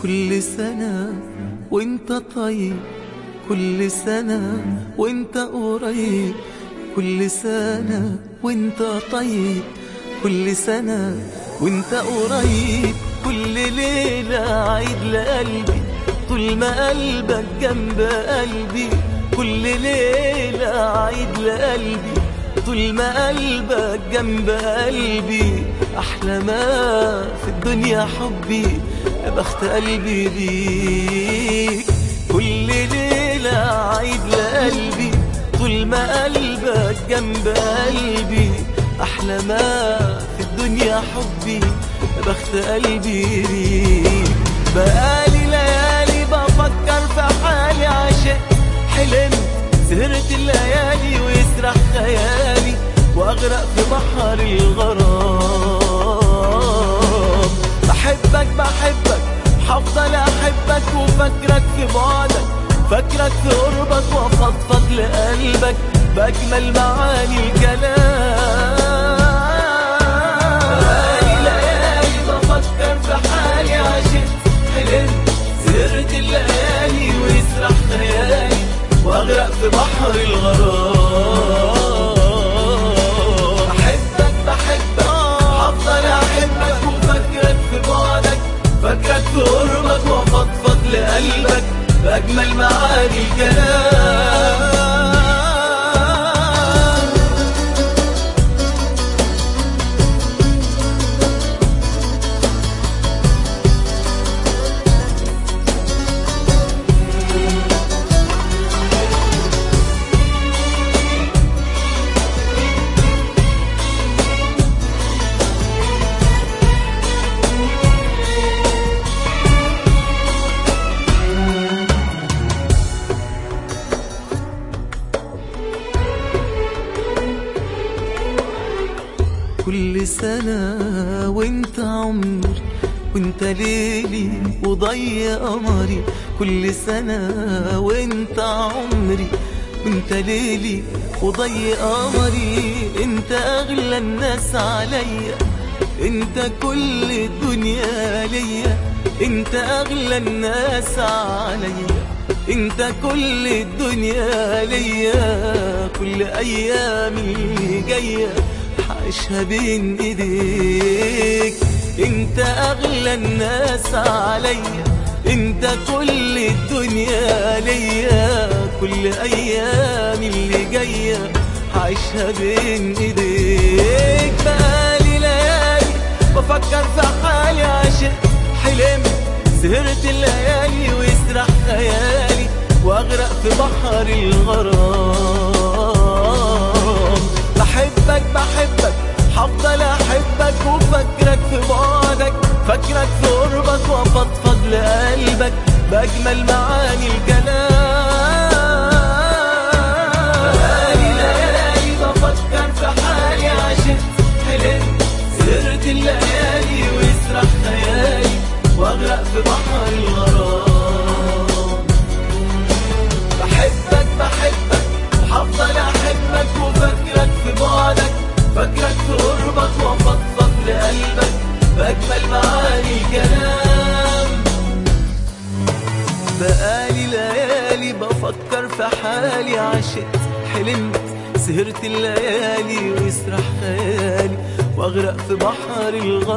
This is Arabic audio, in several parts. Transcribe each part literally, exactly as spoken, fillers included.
كل سنة وانت طيب، كل سنة وانت قريب، كل سنة وانت طيب، كل سنة وانت قريب. كل ليلة عيد لقلبي طول ما قلبك جنب قلبي، كل ليلة عيد لقلبي طول ما قلبك جنب قلبي. أحلى ما في الدنيا حبي، يا بخت قلبي بيك. كل ليلة عيد لقلبي طول ما قلبك جنب قلبي. أحلى ما في الدنيا حبي، يا بخت قلبي بيك. بقالي ليالي بفكر في حالي، عشق حلمت سهرت الليالي ويسرح خيالي واغرق في بحر الغرام. بحبك بحبك حفضل احبك وفكرك في بعدك، فكرك في قربك وافضفض لقلبك باجمل معاني الكلام. بقالي ليالي بفكر في حالي، عشقت حلمت سهرت الليالي ويسرح خيالي واغرق في بحر الغرام. بحبك بحبك هفضل احبك وفكرك في بعدك، فكرك في قربك وافضفض لقلبك باجمل معاني الكلام. كل سنة وانت عمري وانت ليلي وضي قمري، كل سنة وانت عمري وانت ليلي وضي قمري. انت اغلى الناس عليا، انت كل الدنيا ليا، انت اغلى الناس عليا، انت كل الدنيا ليا. كل ايامي جايه عيشها بين ايديك، انت اغلى الناس عليا، انت كل الدنيا ليا. كل ايام اللي جايه عيشها بين ايديك. بقالي ليالي بفكر في حالي، عشق حلمت سهرت الليالي ويسرح خيالي واغرق في بحر الغرام. بحبك بحبك هفضل احبك وفكرك في بعدك، فكرك في قربك وافضفض لقلبك باجمل معاني الكلام. بقالي ليالي بفكر في حالي، عشقت حلمت سهرت الليالي ويسرح خيالي واغرق في بحر الغرام. بحبك بحبك هفضل احبك وفكرك في بعدك، فكرك في قربك وافضفض لقلبك باجمل معاني الكلام. بقالي ليالي بفكر في حالي، عشقت حلمت سهرت الليالي ويسرح خيالي واغرق في بحر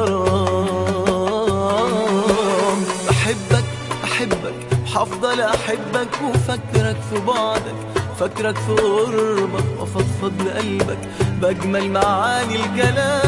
الغرام. بحبك احبك هفضل احبك وفكرك في بعدك، فكرك في قربك وافضفض لقلبك باجمل معاني الكلام.